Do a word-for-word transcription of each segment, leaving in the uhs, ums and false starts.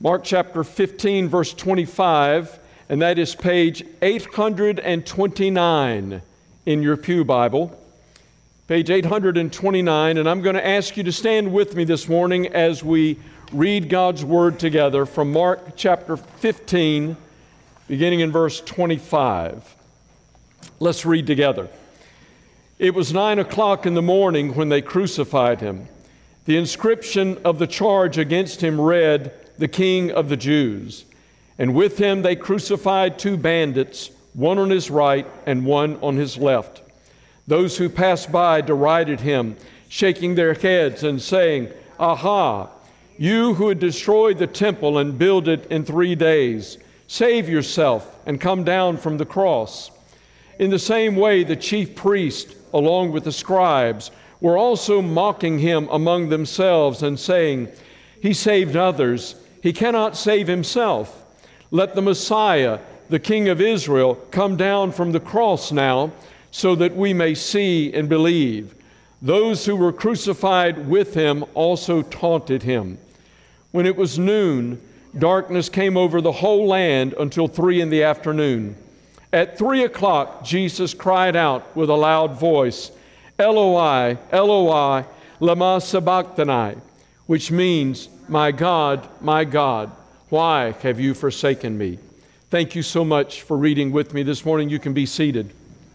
Mark chapter fifteen, verse twenty-five, and that is page eight hundred twenty-nine in your pew Bible. Page eight hundred twenty-nine, and I'm going to ask you to stand with me this morning as we read God's Word together from Mark chapter fifteen, beginning in verse twenty-five. Let's read together. It was nine o'clock in the morning when they crucified him. The inscription of the charge against him read, "The King of the Jews." And with him they crucified two bandits, one on his right and one on his left. Those who passed by derided him, shaking their heads and saying, "Aha, you who had destroyed the temple and built it in three days, save yourself and come down from the cross." In the same way, the chief priest, along with the scribes, were also mocking him among themselves and saying, "He saved others, he cannot save himself. Let the Messiah, the King of Israel, come down from the cross now, so that we may see and believe." Those who were crucified with him also taunted him. When it was noon, darkness came over the whole land until three in the afternoon. At three o'clock, Jesus cried out with a loud voice, "Eloi, Eloi, lama sabachthani," which means, "My God, my God, why have you forsaken me?" Thank you so much for reading with me this morning. You can be seated.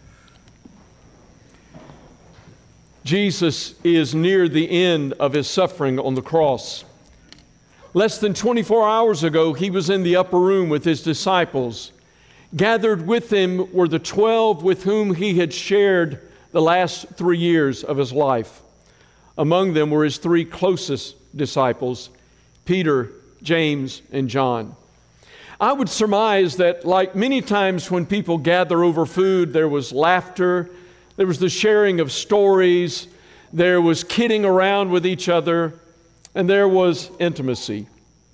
Jesus is near the end of his suffering on the cross. Less than twenty-four hours ago, he was in the upper room with his disciples. Gathered with him were the twelve with whom he had shared the last three years of his life. Among them were his three closest disciples, Peter, James, and John. I would surmise that, like many times when people gather over food, there was laughter, there was the sharing of stories, there was kidding around with each other, and there was intimacy.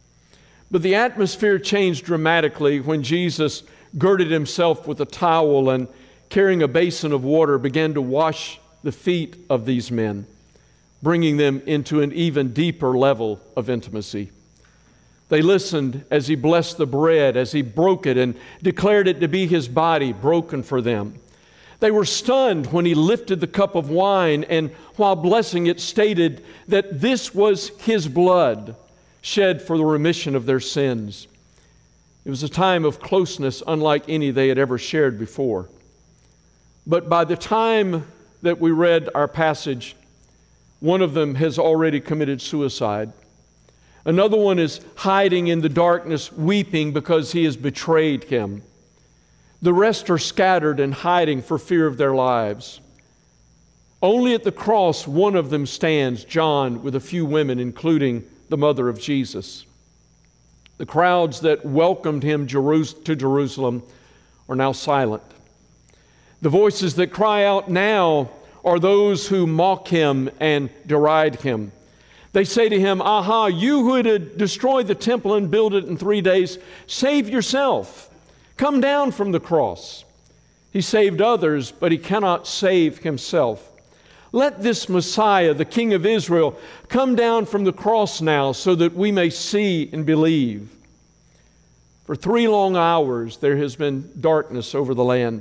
But the atmosphere changed dramatically when Jesus girded himself with a towel and, carrying a basin of water, began to wash the feet of these men, bringing them into an even deeper level of intimacy. They listened as he blessed the bread, as he broke it and declared it to be his body broken for them. They were stunned when he lifted the cup of wine and, while blessing it, stated that this was his blood shed for the remission of their sins. It was a time of closeness unlike any they had ever shared before. But by the time that we read our passage, one of them has already committed suicide. Another one is hiding in the darkness, weeping because he has betrayed him. The rest are scattered and hiding for fear of their lives. Only at the cross, one of them stands, John, with a few women, including the mother of Jesus. The crowds that welcomed him to Jerusalem are now silent. The voices that cry out now are those who mock him and deride him. They say to him, "Aha, you who had destroyed the temple and built it in three days, save yourself. Come down from the cross." He saved others, but he cannot save himself. Let this Messiah, the King of Israel, come down from the cross now so that we may see and believe. For three long hours there has been darkness over the land.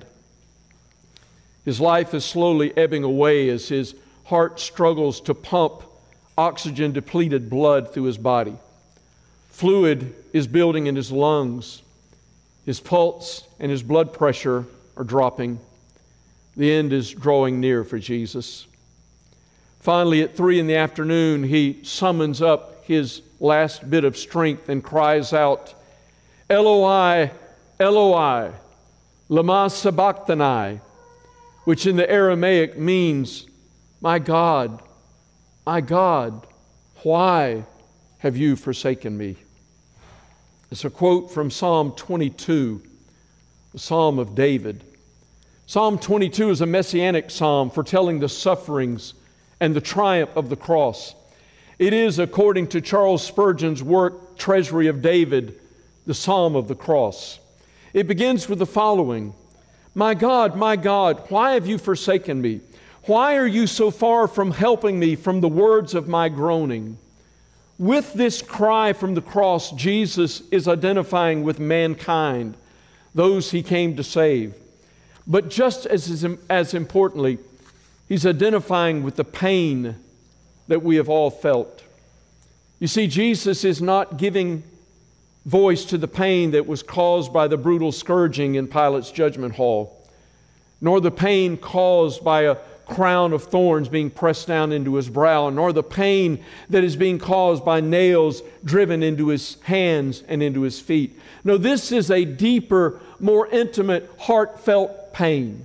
His life is slowly ebbing away as his heart struggles to pump oxygen-depleted blood through his body. Fluid is building in his lungs. His pulse and his blood pressure are dropping. The end is drawing near for Jesus. Finally, at three in the afternoon, he summons up his last bit of strength and cries out, "Eloi, Eloi, lama sabachthani," which in the Aramaic means, "My God, my God, why have you forsaken me?" It's a quote from Psalm twenty-two, the Psalm of David. Psalm twenty-two is a messianic psalm foretelling the sufferings and the triumph of the cross. It is, according to Charles Spurgeon's work, Treasury of David, the Psalm of the Cross. It begins with the following: "My God, my God, why have you forsaken me? Why are you so far from helping me from the words of my groaning? With this cry from the cross, Jesus is identifying with mankind, those he came to save. But just as, as importantly, he's identifying with the pain that we have all felt. You see, Jesus is not giving voice to the pain that was caused by the brutal scourging in Pilate's judgment hall, nor the pain caused by a crown of thorns being pressed down into his brow, nor the pain that is being caused by nails driven into his hands and into his feet. No, this is a deeper, more intimate, heartfelt pain.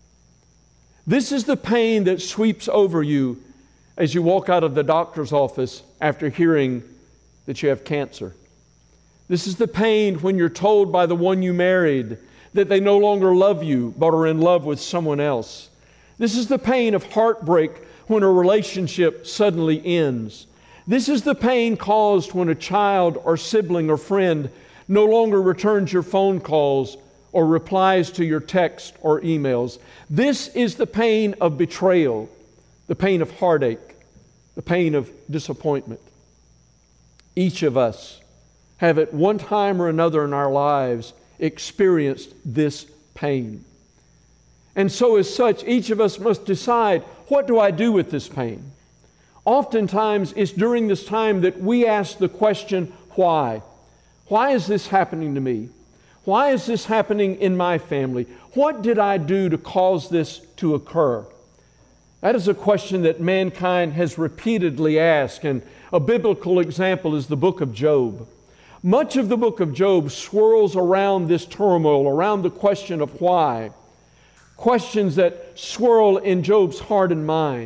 This is the pain that sweeps over you as you walk out of the doctor's office after hearing that you have cancer. This is the pain when you're told by the one you married that they no longer love you but are in love with someone else. This is the pain of heartbreak when a relationship suddenly ends. This is the pain caused when a child or sibling or friend no longer returns your phone calls or replies to your text or emails. This is the pain of betrayal, the pain of heartache, the pain of disappointment. Each of us have at one time or another in our lives experienced this pain. And so as such, each of us must decide, what do I do with this pain? Oftentimes, it's during this time that we ask the question, why? Why is this happening to me? Why is this happening in my family? What did I do to cause this to occur? That is a question that mankind has repeatedly asked, and a biblical example is the book of Job. Much of the book of Job swirls around this turmoil, around the question of why. Questions that swirl in Job's heart and mind.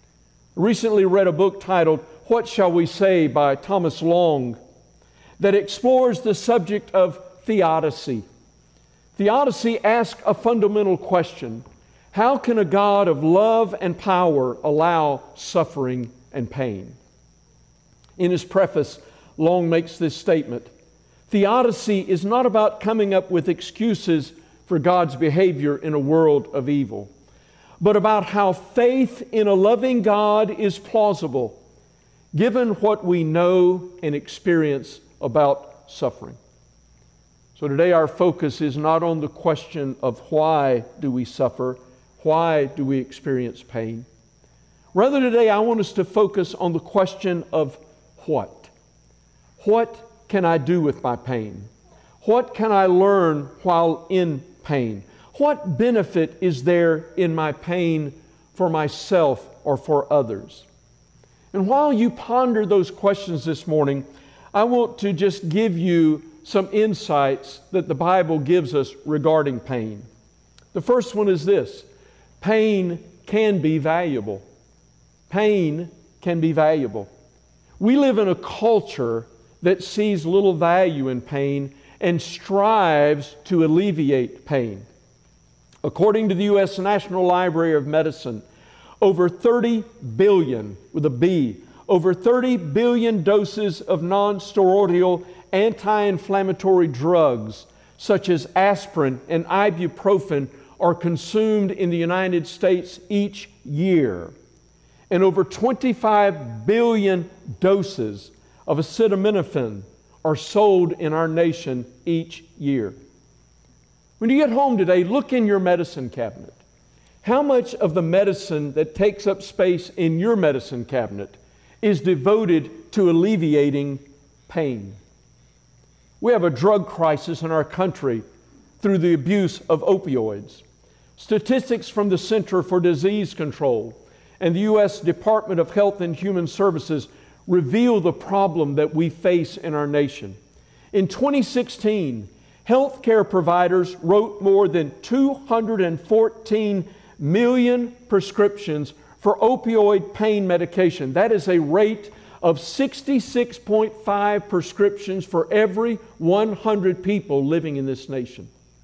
I recently read a book titled, What Shall We Say by Thomas Long, that explores the subject of theodicy. Theodicy asks a fundamental question. How can a God of love and power allow suffering and pain? In his preface, Long makes this statement. Theodicy is not about coming up with excuses for God's behavior in a world of evil, but about how faith in a loving God is plausible, given what we know and experience about suffering. So today our focus is not on the question of why do we suffer, why do we experience pain. Rather today I want us to focus on the question of what. What can I do with my pain? What can I learn while in pain? What benefit is there in my pain for myself or for others? And while you ponder those questions this morning, I want to just give you some insights that the Bible gives us regarding pain. The first one is this: pain can be valuable. Pain can be valuable. We live in a culture that sees little value in pain and strives to alleviate pain. According to the U S National Library of Medicine, over thirty billion, with a B, over thirty billion doses of non-steroidal anti-inflammatory drugs such as aspirin and ibuprofen are consumed in the United States each year. And over twenty-five billion doses of acetaminophen are sold in our nation each year. When you get home today, look in your medicine cabinet. How much of the medicine that takes up space in your medicine cabinet is devoted to alleviating pain? We have a drug crisis in our country through the abuse of opioids. Statistics from the Center for Disease Control and the U S Department of Health and Human Services reveal the problem that we face in our nation. In twenty sixteen, healthcare providers wrote more than two hundred fourteen million prescriptions for opioid pain medication. That is a rate of sixty-six point five prescriptions for every one hundred people living in this nation.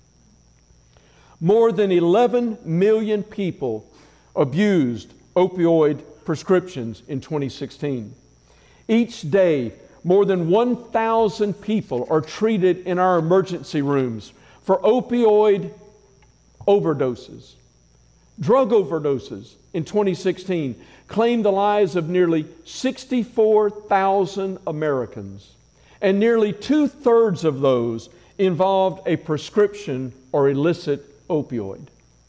More than eleven million people abused opioid prescriptions in twenty sixteen. Each day, more than one thousand people are treated in our emergency rooms for opioid overdoses. Drug overdoses in twenty sixteen claimed the lives of nearly sixty-four thousand Americans, and nearly two-thirds of those involved a prescription or illicit opioid.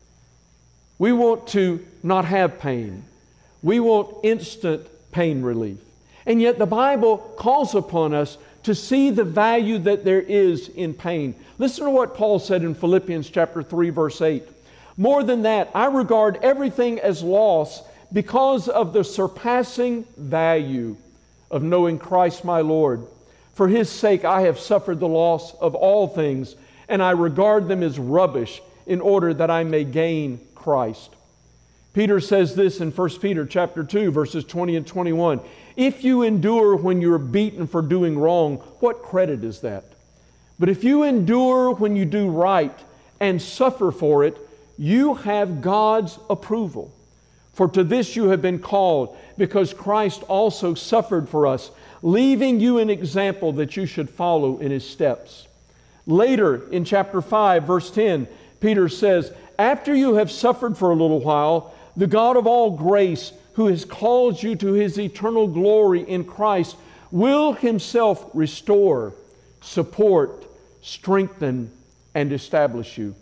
We want to not have pain. We want instant pain relief. And yet the Bible calls upon us to see the value that there is in pain. Listen to what Paul said in Philippians chapter three, verse eight. More than that, I regard everything as loss because of the surpassing value of knowing Christ my Lord. For His sake I have suffered the loss of all things, and I regard them as rubbish in order that I may gain Christ. Peter says this in First Peter chapter two, verses twenty and twenty-one. If you endure when you're beaten for doing wrong, what credit is that? But if you endure when you do right and suffer for it, you have God's approval. For to this you have been called, because Christ also suffered for us, leaving you an example that you should follow in His steps. Later in chapter five, verse ten, Peter says, after you have suffered for a little while, the God of all grace, who has called you to His eternal glory in Christ, will Himself restore, support, strengthen, and establish you.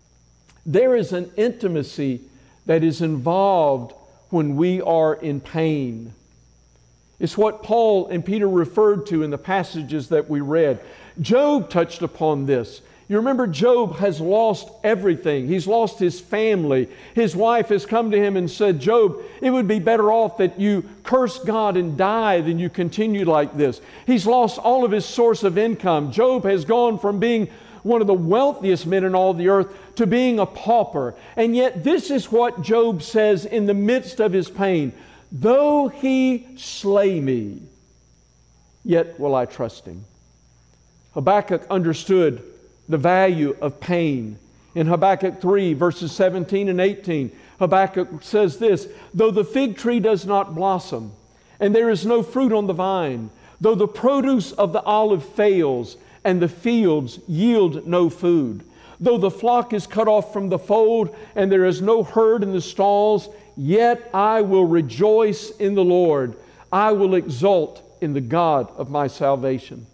There is an intimacy that is involved when we are in pain. It's what Paul and Peter referred to in the passages that we read. Job touched upon this. You remember, Job has lost everything. He's lost his family. His wife has come to him and said, Job, it would be better off that you curse God and die than you continue like this. He's lost all of his source of income. Job has gone from being one of the wealthiest men in all the earth to being a pauper. And yet this is what Job says in the midst of his pain. Though He slay me, yet will I trust Him. Habakkuk understood the value of pain. In Habakkuk three, verses seventeen and eighteen, Habakkuk says this, though the fig tree does not blossom, and there is no fruit on the vine, though the produce of the olive fails, and the fields yield no food, though the flock is cut off from the fold, and there is no herd in the stalls, yet I will rejoice in the Lord. I will exult in the God of my salvation.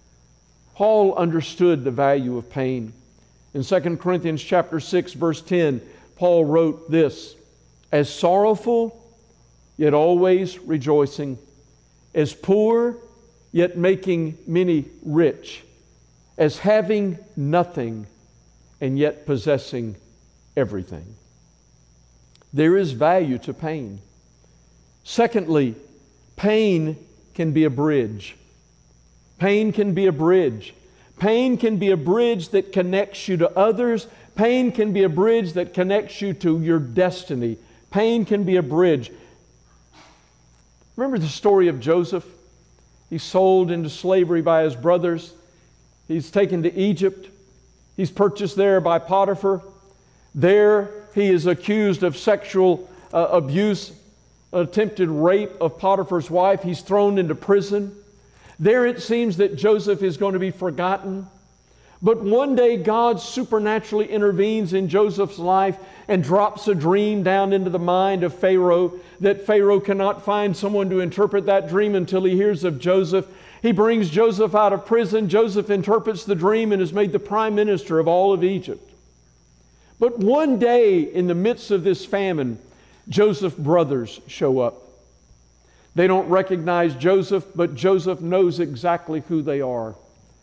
Paul understood the value of pain. In Second Corinthians chapter six, verse ten, Paul wrote this, as sorrowful, yet always rejoicing, as poor, yet making many rich, as having nothing, and yet possessing everything. There is value to pain. Secondly, pain can be a bridge. Pain can be a bridge. Pain can be a bridge that connects you to others. Pain can be a bridge that connects you to your destiny. Pain can be a bridge. Remember the story of Joseph? He's sold into slavery by his brothers. He's taken to Egypt. He's purchased there by Potiphar. There he is accused of sexual uh, abuse, attempted rape of Potiphar's wife. He's thrown into prison. There it seems that Joseph is going to be forgotten. But one day God supernaturally intervenes in Joseph's life and drops a dream down into the mind of Pharaoh, that Pharaoh cannot find someone to interpret that dream until he hears of Joseph. He brings Joseph out of prison. Joseph interprets the dream and is made the prime minister of all of Egypt. But one day in the midst of this famine, Joseph's brothers show up. They don't recognize Joseph, but Joseph knows exactly who they are.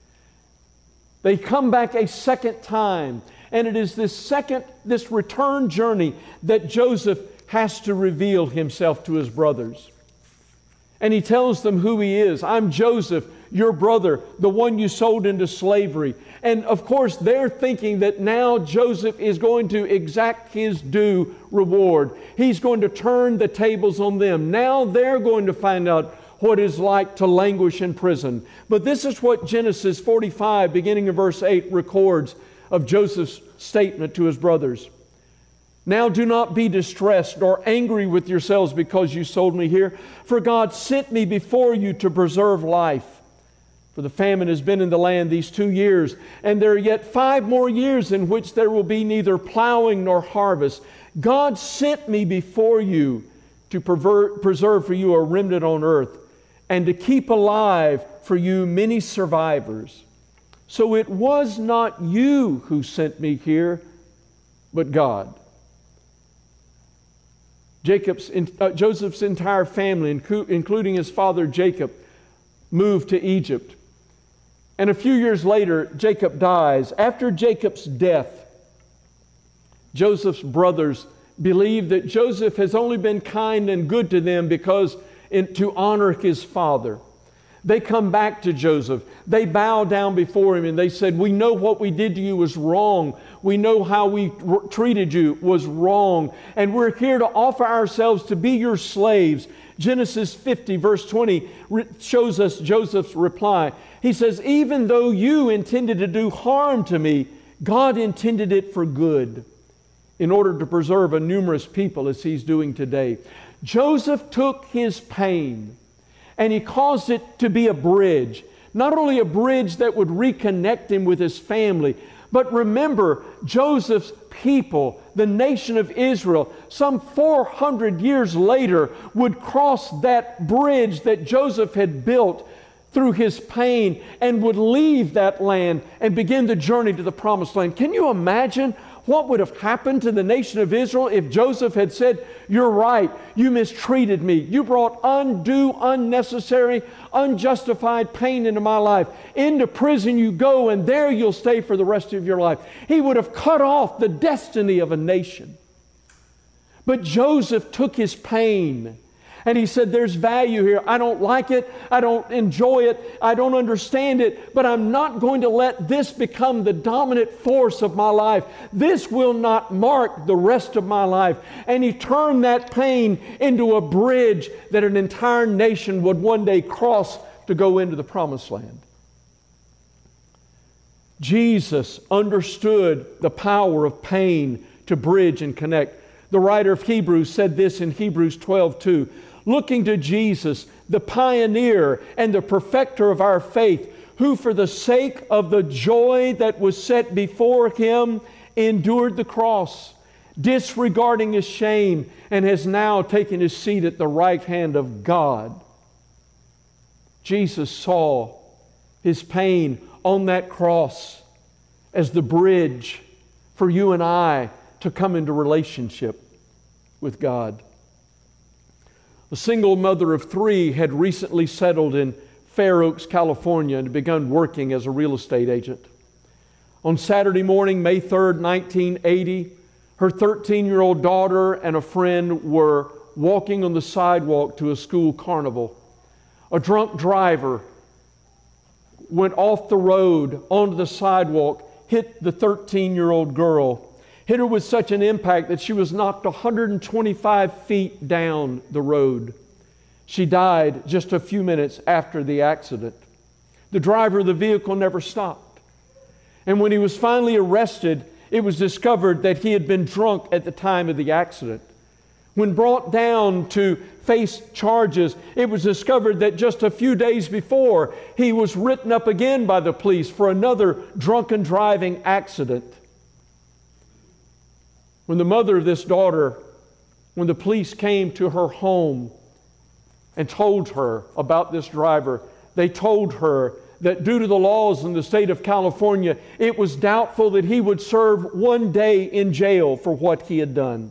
They come back a second time, and it is this second, this return journey that Joseph has to reveal himself to his brothers. And he tells them who he is. I'm Joseph, your brother, the one you sold into slavery. And of course, they're thinking that now Joseph is going to exact his due reward. He's going to turn the tables on them. Now they're going to find out what it's like to languish in prison. But this is what Genesis forty-five, beginning in verse eight, records of Joseph's statement to his brothers. Now do not be distressed nor angry with yourselves because you sold me here, for God sent me before you to preserve life. For the famine has been in the land these two years, and there are yet five more years in which there will be neither plowing nor harvest. God sent me before you to pervert, preserve for you a remnant on earth, and to keep alive for you many survivors. So it was not you who sent me here, but God. Jacob's, uh, Joseph's entire family, including his father Jacob, moved to Egypt. And a few years later, Jacob dies. After Jacob's death, Joseph's brothers believe that Joseph has only been kind and good to them because in, to honor his father. They come back to Joseph. They bow down before him and they said, we know what we did to you was wrong. We know how we r- treated you was wrong. And we're here to offer ourselves to be your slaves. Genesis fifty verse twenty re- shows us Joseph's reply. He says, even though you intended to do harm to me, God intended it for good in order to preserve a numerous people as he's doing today. Joseph took his pain and he caused it to be a bridge. Not only a bridge that would reconnect him with his family, but remember, Joseph's people, the nation of Israel, some four hundred years later would cross that bridge that Joseph had built through his pain and would leave that land and begin the journey to the promised land. Can you imagine what would have happened to the nation of Israel if Joseph had said, you're right, you mistreated me. You brought undue, unnecessary, unjustified pain into my life. Into prison you go and there you'll stay for the rest of your life. He would have cut off the destiny of a nation. But Joseph took his pain and he said, there's value here. I don't like it. I don't enjoy it. I don't understand it. But I'm not going to let this become the dominant force of my life. This will not mark the rest of my life. And he turned that pain into a bridge that an entire nation would one day cross to go into the promised land. Jesus understood the power of pain to bridge and connect. The writer of Hebrews said this in Hebrews twelve two. Looking to Jesus, the pioneer and the perfecter of our faith, who for the sake of the joy that was set before him endured the cross, disregarding his shame, and has now taken his seat at the right hand of God. Jesus saw his pain on that cross as the bridge for you and I to come into relationship with God. A single mother of three had recently settled in Fair Oaks, California, and begun working as a real estate agent. On Saturday morning, May third, nineteen eighty, her thirteen-year-old daughter and a friend were walking on the sidewalk to a school carnival. A drunk driver went off the road onto the sidewalk, hit the thirteen-year-old girl, hit her with such an impact that she was knocked one hundred twenty-five feet down the road. She died just a few minutes after the accident. The driver of the vehicle never stopped. And when he was finally arrested, it was discovered that he had been drunk at the time of the accident. When brought down to face charges, it was discovered that just a few days before, he was written up again by the police for another drunken driving accident. When the mother of this daughter, when the police came to her home and told her about this driver, they told her that due to the laws in the state of California, it was doubtful that he would serve one day in jail for what he had done.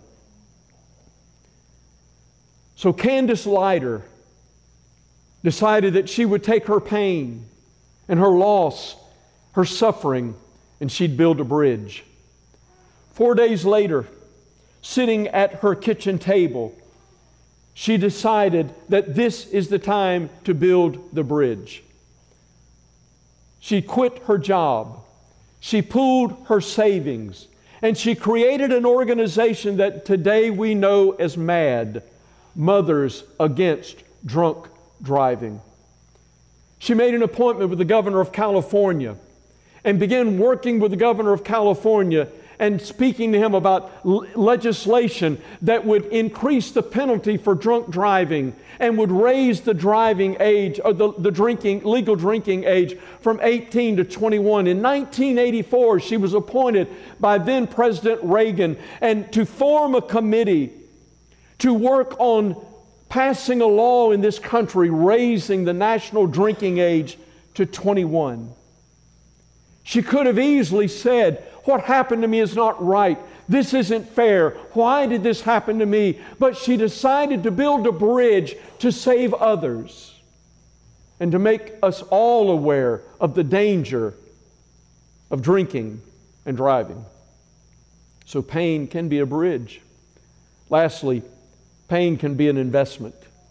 So Candace Leiter decided that she would take her pain and her loss, her suffering, and she'd build a bridge. Four days later, sitting at her kitchen table, she decided that this is the time to build the bridge. She quit her job. She pooled her savings. And she created an organization that today we know as MAD, Mothers Against Drunk Driving. She made an appointment with the governor of California and began working with the governor of California and speaking to him about l- legislation that would increase the penalty for drunk driving and would raise the driving age, or the, the drinking, legal drinking age from eighteen to twenty-one. In nineteen eighty-four, she was appointed by then President Reagan and to form a committee to work on passing a law in this country raising the national drinking age to twenty-one. She could have easily said, what happened to me is not right. This isn't fair. Why did this happen to me? But she decided to build a bridge to save others and to make us all aware of the danger of drinking and driving. So pain can be a bridge. Lastly, pain can be an investment.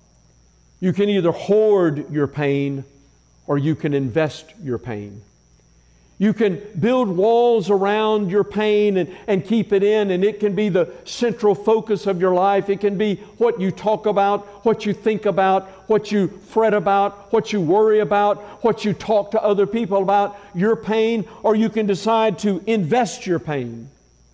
You can either hoard your pain or you can invest your pain. You can build walls around your pain and, and keep it in, and it can be the central focus of your life. It can be what you talk about, what you think about, what you fret about, what you worry about, what you talk to other people about, your pain, or you can decide to invest your pain.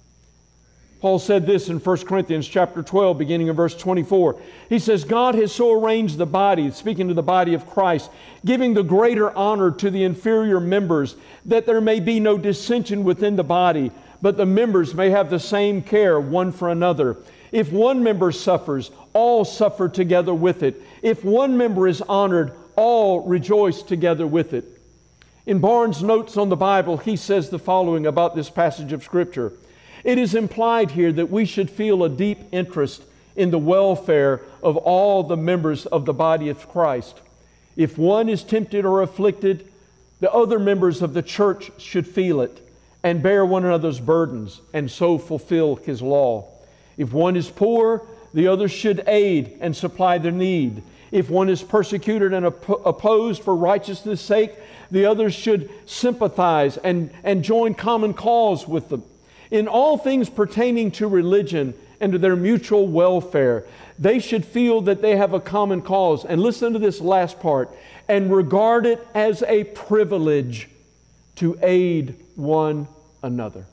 Paul said this in First Corinthians chapter twelve, beginning in verse twenty-four. He says, God has so arranged the body, speaking to the body of Christ, giving the greater honor to the inferior members, that there may be no dissension within the body, but the members may have the same care one for another. If one member suffers, all suffer together with it. If one member is honored, all rejoice together with it. In Barnes' Notes on the Bible, he says the following about this passage of Scripture. It is implied here that we should feel a deep interest in the welfare of all the members of the body of Christ. If one is tempted or afflicted, the other members of the church should feel it and bear one another's burdens and so fulfill His law. If one is poor, the others should aid and supply their need. If one is persecuted and op- opposed for righteousness' sake, the others should sympathize and, and join common cause with them. In all things pertaining to religion and to their mutual welfare, they should feel that they have a common cause. And listen to this last part. And regard it as a privilege to aid one another.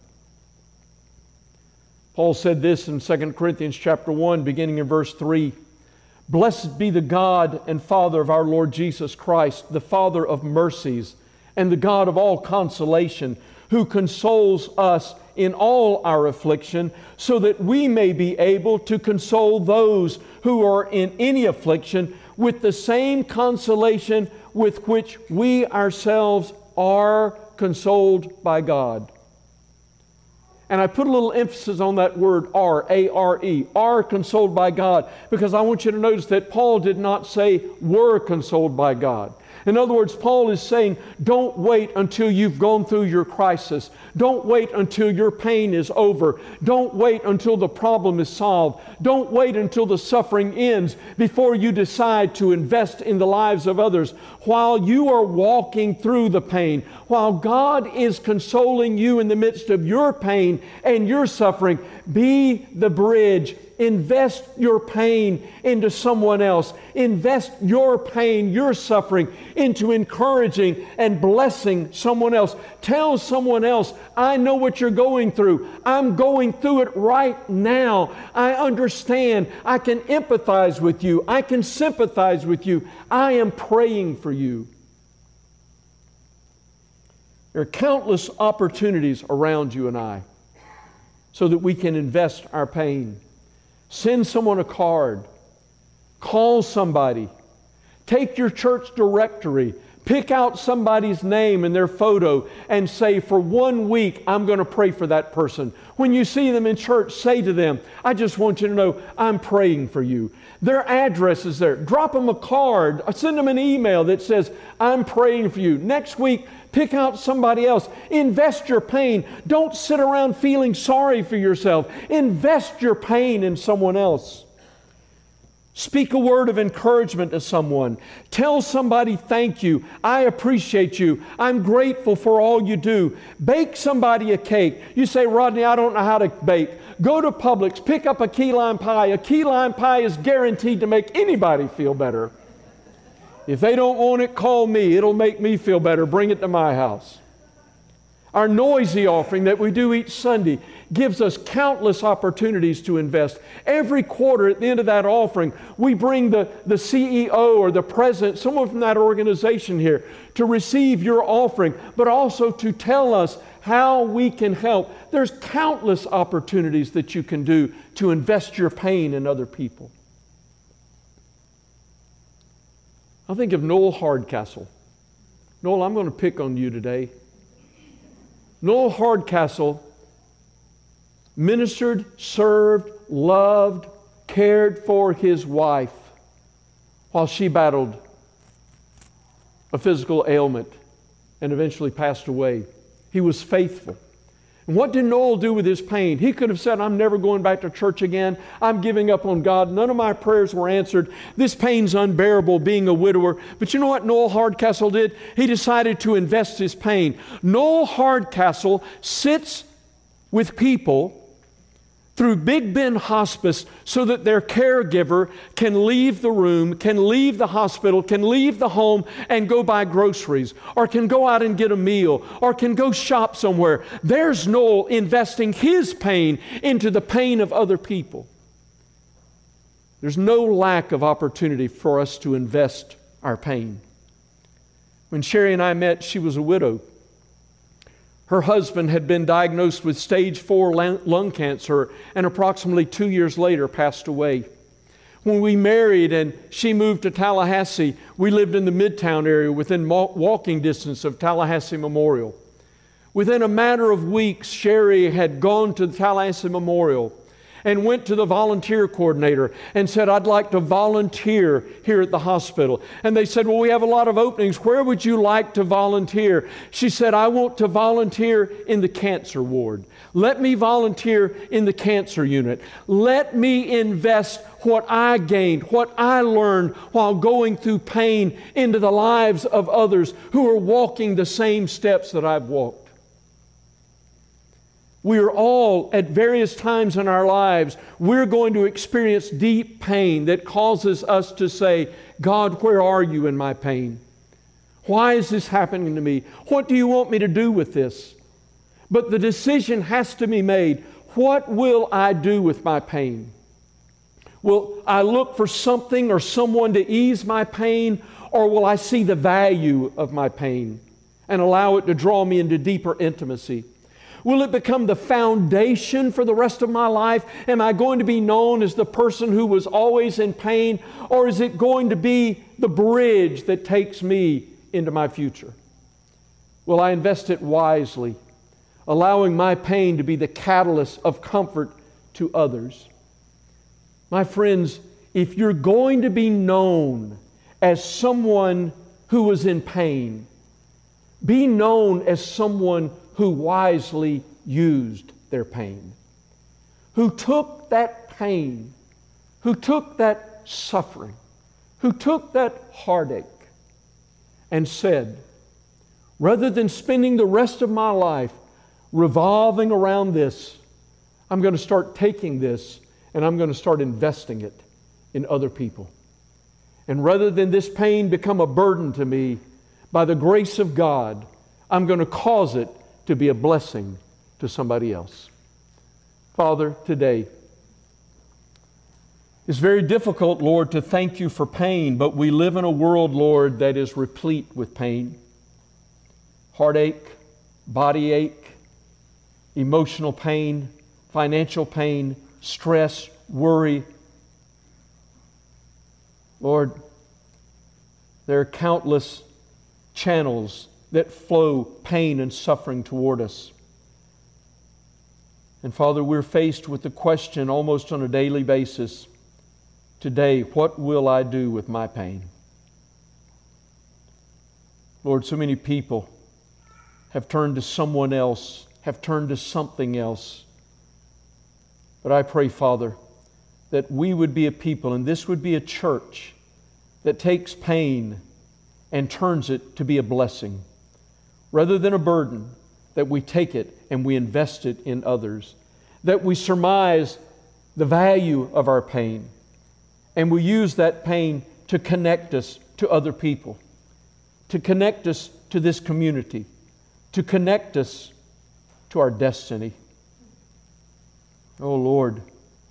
Paul said this in Second Corinthians chapter one, beginning in verse three. Blessed be the God and Father of our Lord Jesus Christ, the Father of mercies and the God of all consolation, who consoles us in all our affliction, so that we may be able to console those who are in any affliction with the same consolation with which we ourselves are consoled by God. And I put a little emphasis on that word are, A R E, are consoled by God, because I want you to notice that Paul did not say were consoled by God. In other words, Paul is saying, don't wait until you've gone through your crisis. Don't wait until your pain is over. Don't wait until the problem is solved. Don't wait until the suffering ends before you decide to invest in the lives of others. While you are walking through the pain, while God is consoling you in the midst of your pain and your suffering, be the bridge. Invest your pain into someone else. Invest your pain, your suffering, into encouraging and blessing someone else. Tell someone else, I know what you're going through. I'm going through it right now. I understand. I can empathize with you. I can sympathize with you. I am praying for you. There are countless opportunities around you and I so that we can invest our pain. Send someone a card. Call somebody. Take your church directory. Pick out somebody's name and their photo and say, for one week, I'm going to pray for that person. When you see them in church, say to them, I just want you to know I'm praying for you. Their address is there. Drop them a card. Send them an email that says, I'm praying for you. Next week, pick out somebody else. Invest your pain. Don't sit around feeling sorry for yourself. Invest your pain in someone else. Speak a word of encouragement to someone. Tell somebody, thank you. I appreciate you. I'm grateful for all you do. Bake somebody a cake. You say, Rodney, I don't know how to bake. Go to Publix. Pick up a key lime pie. A key lime pie is guaranteed to make anybody feel better. If they don't want it, call me. It'll make me feel better. Bring it to my house. Our noisy offering that we do each Sunday gives us countless opportunities to invest. Every quarter at the end of that offering, we bring the, the C E O or the president, someone from that organization here, to receive your offering, but also to tell us how we can help. There's countless opportunities that you can do to invest your pain in other people. I think of Noel Hardcastle. Noel, I'm going to pick on you today. Noel Hardcastle ministered, served, loved, cared for his wife while she battled a physical ailment and eventually passed away. He was faithful. And what did Noel do with his pain? He could have said, I'm never going back to church again. I'm giving up on God. None of my prayers were answered. This pain's unbearable, being a widower. But you know what Noel Hardcastle did? He decided to invest his pain. Noel Hardcastle sits with people through Big Bend Hospice so that their caregiver can leave the room, can leave the hospital, can leave the home and go buy groceries, or can go out and get a meal, or can go shop somewhere. There's Noel investing his pain into the pain of other people. There's no lack of opportunity for us to invest our pain. When Sherry and I met, she was a widow. Her husband had been diagnosed with stage four lung cancer and approximately two years later passed away. When we married and she moved to Tallahassee, we lived in the Midtown area within walking distance of Tallahassee Memorial. Within a matter of weeks, Sherry had gone to the Tallahassee Memorial and went to the volunteer coordinator and said, I'd like to volunteer here at the hospital. And they said, well, we have a lot of openings. Where would you like to volunteer? She said, I want to volunteer in the cancer ward. Let me volunteer in the cancer unit. Let me invest what I gained, what I learned while going through pain into the lives of others who are walking the same steps that I've walked. We are all, at various times in our lives, we're going to experience deep pain that causes us to say, God, where are you in my pain? Why is this happening to me? What do you want me to do with this? But the decision has to be made. What will I do with my pain? Will I look for something or someone to ease my pain, or will I see the value of my pain and allow it to draw me into deeper intimacy? Will it become the foundation for the rest of my life? Am I going to be known as the person who was always in pain? Or is it going to be the bridge that takes me into my future? Will I invest it wisely, allowing my pain to be the catalyst of comfort to others? My friends, if you're going to be known as someone who was in pain, be known as someone who wisely used their pain, who took that pain, who took that suffering, who took that heartache and said, rather than spending the rest of my life revolving around this, I'm going to start taking this and I'm going to start investing it in other people. And rather than this pain become a burden to me, by the grace of God, I'm going to cause it to be a blessing to somebody else. Father, today, it's very difficult, Lord, to thank you for pain, but we live in a world, Lord, that is replete with pain. Heartache, body ache, emotional pain, financial pain, stress, worry. Lord, there are countless channels that flow pain and suffering toward us. And Father, we're faced with the question almost on a daily basis, today, what will I do with my pain? Lord, so many people have turned to someone else, have turned to something else. But I pray, Father, that we would be a people, and this would be a church that takes pain and turns it to be a blessing. Rather than a burden, that we take it and we invest it in others. That we surmise the value of our pain and we use that pain to connect us to other people, to connect us to this community, to connect us to our destiny. Oh Lord,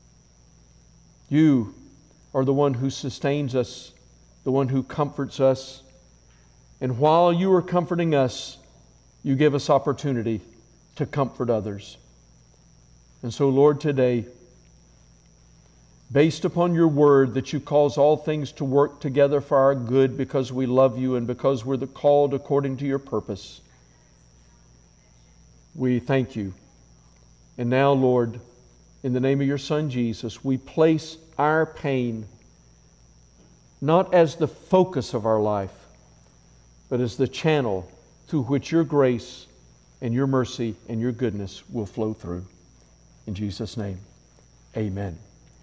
You are the one who sustains us, the one who comforts us. And while You are comforting us, You give us opportunity to comfort others. And so, Lord, today, based upon Your word that You cause all things to work together for our good because we love You and because we're the called according to Your purpose, we thank You. And now, Lord, in the name of Your Son, Jesus, we place our pain not as the focus of our life, but as the channel through which Your grace and Your mercy and Your goodness will flow through. In Jesus' name, amen.